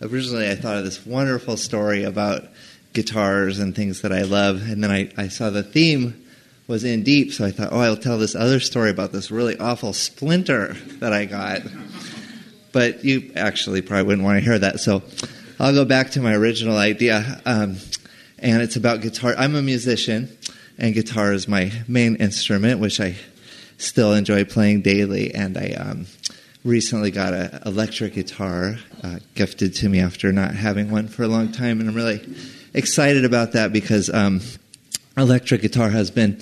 originally I thought of this wonderful story about guitars and things that I love, and then I saw the theme was in deep, so I thought, I'll tell this other story about this really awful splinter that I got. But you actually probably wouldn't want to hear that, so I'll go back to my original idea, and it's about guitar. I'm a musician, and guitar is my main instrument, which I still enjoy playing daily, and I recently got an electric guitar gifted to me after not having one for a long time, and I'm really excited about that because electric guitar has been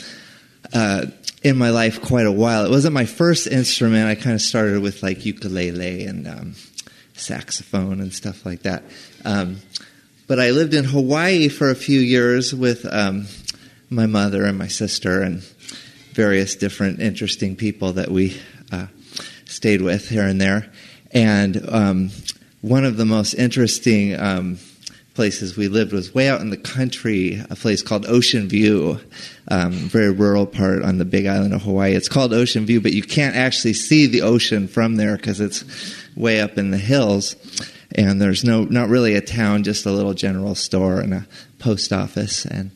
in my life quite a while. It wasn't my first instrument. I kind of started with like ukulele and saxophone and stuff like that. But I lived in Hawaii for a few years with my mother and my sister and various different interesting people that we stayed with here and there. And one of the most interesting places we lived was way out in the country, a place called Ocean View, very rural part on the big island of Hawaii. It's called Ocean View, but you can't actually see the ocean from there because it's way up in the hills. And there's not really a town, just a little general store and a post office. And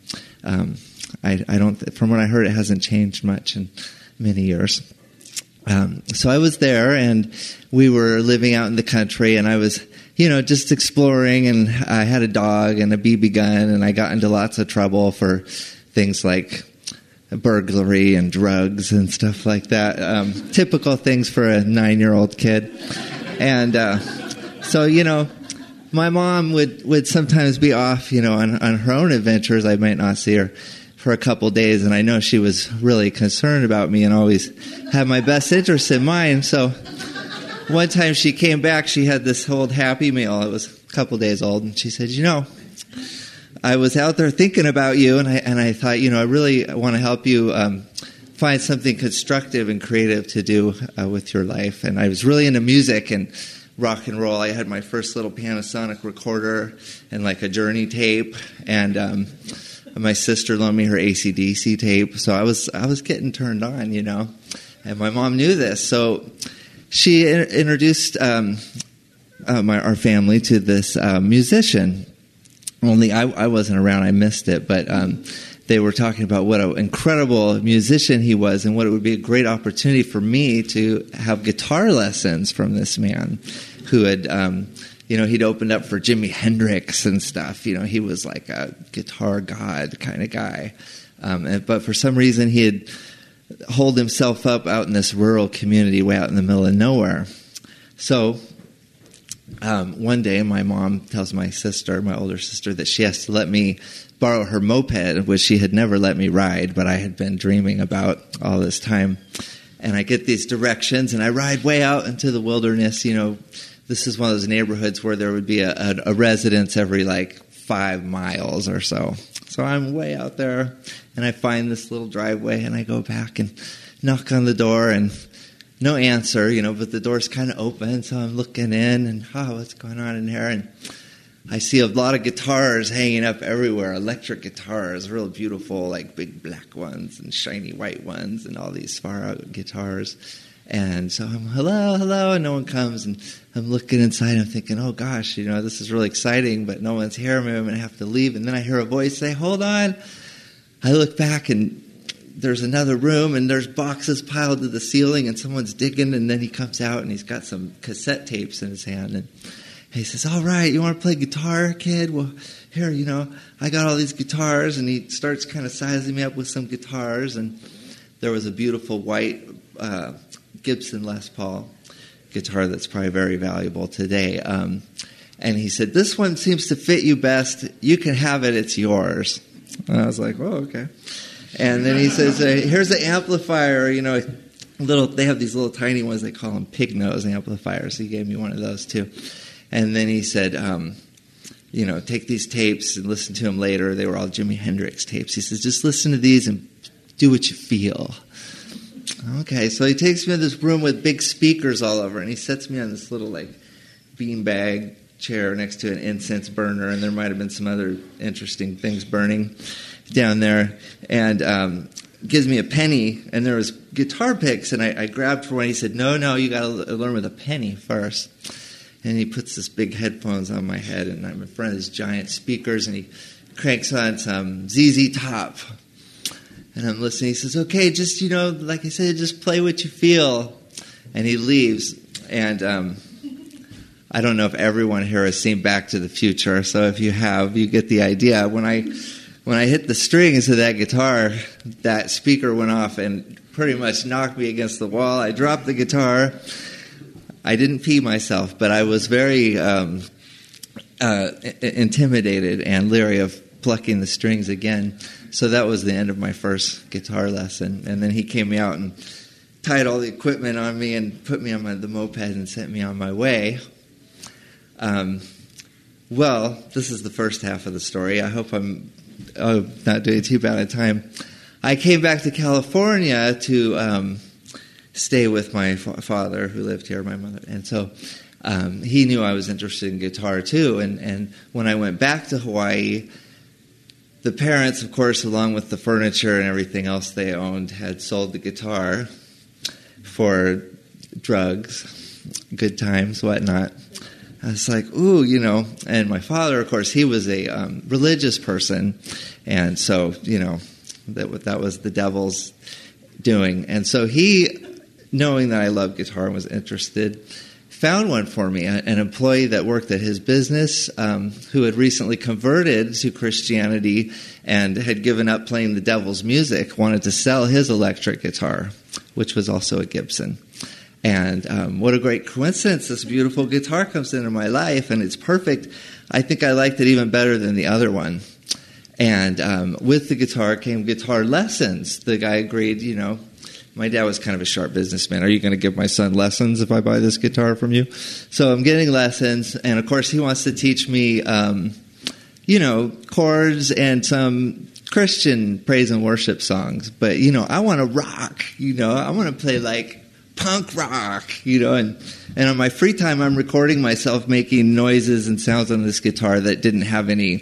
I don't, from what I heard, it hasn't changed much in many years. So I was there, and we were living out in the country, and I was, just exploring, and I had a dog and a BB gun, and I got into lots of trouble for things like burglary and drugs and stuff like that. Typical things for a 9-year-old kid. And so, my mom would sometimes be off, on her own adventures. I might not see her for a couple days, and I know she was really concerned about me and always had my best interest in mind. So one time she came back, she had this old Happy Meal. It was a couple days old, and she said, I was out there thinking about you, and I thought, I really want to help you find something constructive and creative to do with your life. And I was really into music and rock and roll. I had my first little Panasonic recorder and like a Journey tape, and my sister loaned me her AC/DC tape, so I was getting turned on, and my mom knew this, so she introduced our family to this musician. Only I wasn't around, I missed it, but they were talking about what an incredible musician he was and what it would be a great opportunity for me to have guitar lessons from this man who had he'd opened up for Jimi Hendrix and stuff. He was like a guitar god kind of guy. But for some reason, he had holed himself up out in this rural community way out in the middle of nowhere. So one day, my mom tells my older sister, that she has to let me borrow her moped, which she had never let me ride, but I had been dreaming about all this time. And I get these directions, and I ride way out into the wilderness, This is one of those neighborhoods where there would be a residence every 5 miles or so. So I'm way out there, and I find this little driveway, and I go back and knock on the door, and no answer, but the door's kind of open, so I'm looking in, and what's going on in here? And I see a lot of guitars hanging up everywhere, electric guitars, real beautiful, big black ones and shiny white ones, and all these far-out guitars. And so I'm, hello, and no one comes, and I'm looking inside, and I'm thinking, oh gosh, this is really exciting, but no one's here, maybe I'm going to have to leave. And then I hear a voice say, hold on. I look back, and there's another room, and there's boxes piled to the ceiling, and someone's digging, and then he comes out, and he's got some cassette tapes in his hand, and he says, all right, you want to play guitar, kid? Well, here, I got all these guitars, and he starts kind of sizing me up with some guitars, and there was a beautiful white Gibson Les Paul guitar that's probably very valuable today. And he said, this one seems to fit you best. You can have it. It's yours. And I was like, oh, okay. And then he says, here's the amplifier. They have these little tiny ones. They call them pig nose amplifiers. He gave me one of those too. And then he said, take these tapes and listen to them later. They were all Jimi Hendrix tapes. He says, just listen to these and do what you feel. Okay, so he takes me to this room with big speakers all over, and he sets me on this little, beanbag chair next to an incense burner, and there might have been some other interesting things burning down there, and gives me a penny, and there was guitar picks, and I grabbed for one. He said, no, you got to learn with a penny first. And he puts this big headphones on my head, and I'm in front of these giant speakers, and he cranks on some ZZ Top. And I'm listening. He says, okay, just, like I said, just play what you feel. And he leaves. And I don't know if everyone here has seen Back to the Future, so if you have, you get the idea. When I hit the strings of that guitar, that speaker went off and pretty much knocked me against the wall. I dropped the guitar. I didn't pee myself, but I was very intimidated and leery of plucking the strings again. So that was the end of my first guitar lesson. And then he came out and tied all the equipment on me and put me on the moped and sent me on my way. Well, this is the first half of the story. I hope I'm not doing too bad a time. I came back to California to stay with my father, who lived here, my mother. And so he knew I was interested in guitar, too. And when I went back to Hawaii, the parents, of course, along with the furniture and everything else they owned, had sold the guitar for drugs, good times, whatnot. I was like, ooh, and my father, of course, he was a religious person, and so, that was the devil's doing. And so he, knowing that I loved guitar and was interested, found one for me, an employee that worked at his business who had recently converted to Christianity and had given up playing the devil's music, wanted to sell his electric guitar, which was also a Gibson. And what a great coincidence, this beautiful guitar comes into my life, and it's perfect. I think I liked it even better than the other one. And with the guitar came guitar lessons. The guy agreed, my dad was kind of a sharp businessman. Are you going to give my son lessons if I buy this guitar from you? So I'm getting lessons, and of course he wants to teach me, chords and some Christian praise and worship songs. But, I want to rock, I want to play like punk rock, and on my free time I'm recording myself making noises and sounds on this guitar that didn't have any,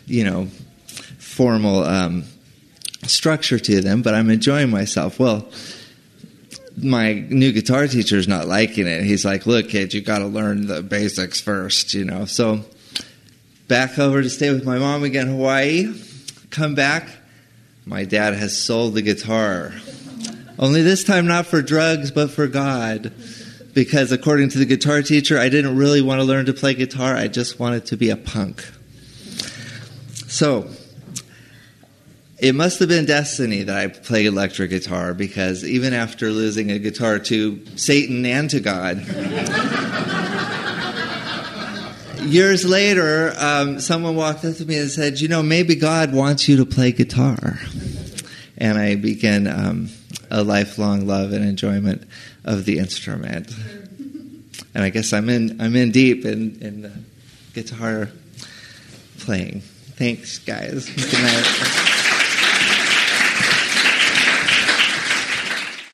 formal structure to them, but I'm enjoying myself. Well, my new guitar teacher's not liking it. He's like, look, kid, you got to learn the basics first, So back over to stay with my mom again in Hawaii. Come back. My dad has sold the guitar. Only this time not for drugs, but for God. Because according to the guitar teacher, I didn't really want to learn to play guitar. I just wanted to be a punk. So it must have been destiny that I played electric guitar, because even after losing a guitar to Satan and to God, years later, someone walked up to me and said, maybe God wants you to play guitar. And I began a lifelong love and enjoyment of the instrument. And I guess I'm in deep in the guitar playing. Thanks, guys. Good night.